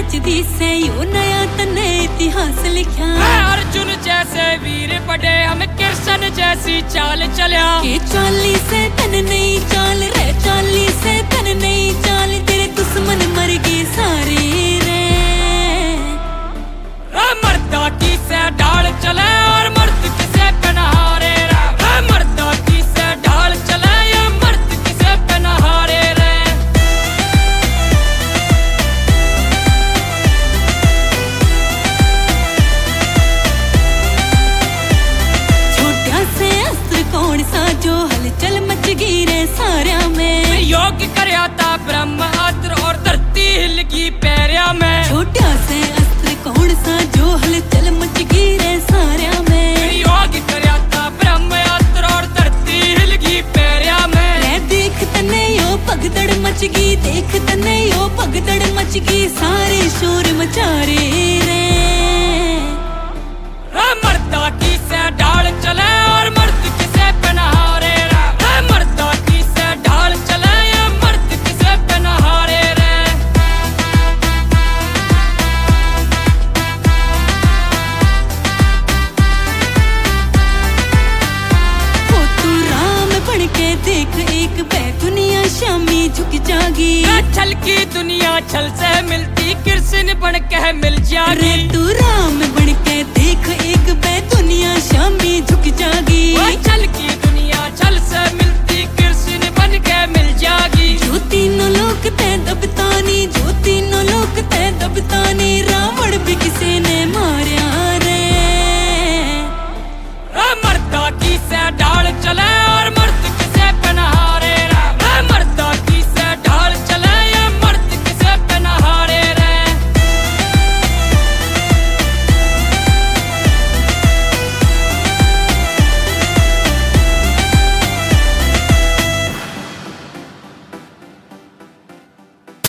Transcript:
रचदी से यो नया तने इतिहास लिखा। अर्जुन जैसे वीर पड़े हम कृष्ण जैसी चाल चलिया। के चाली से तन नहीं चाल रे, चाली से तन नहीं चाल, तेरे दुश्मन मर गए सारे रे। मर्दा की से ढाल चले और मर्द किसे पनहारे रे। मर्दा की से ढाल चले या मर्द किसे पनहारे रे। छोटा से अस्त्र कौन सा जो हलचल मच गई रे सारा में। योग करया था ब्रह्म अस्त्र और धरती हिल गई पैरिया में। छोटा से अस्त्र कौन सा जो हलचल मच गई रे सारा में। योग करया था ब्रह्म अस्त्र और धरती हिल गई पैरिया में। रे देख तने यो भगदड़ मच गई, देख तने यो भगदड़ मच गई, सारे शोर मचा रे। मर्दा की से ढाल चले और मर्द किसे पनहारे रे। मर्दा की से ढाल चले या मर्द किसे पनहारे रे। हो तू राम बन के देख एक बे दुनिया शामी झुक जागी। छल की दुनिया छल से मिलती, कृष्ण बन के मिल जागी। तू राम बन के देख एक बे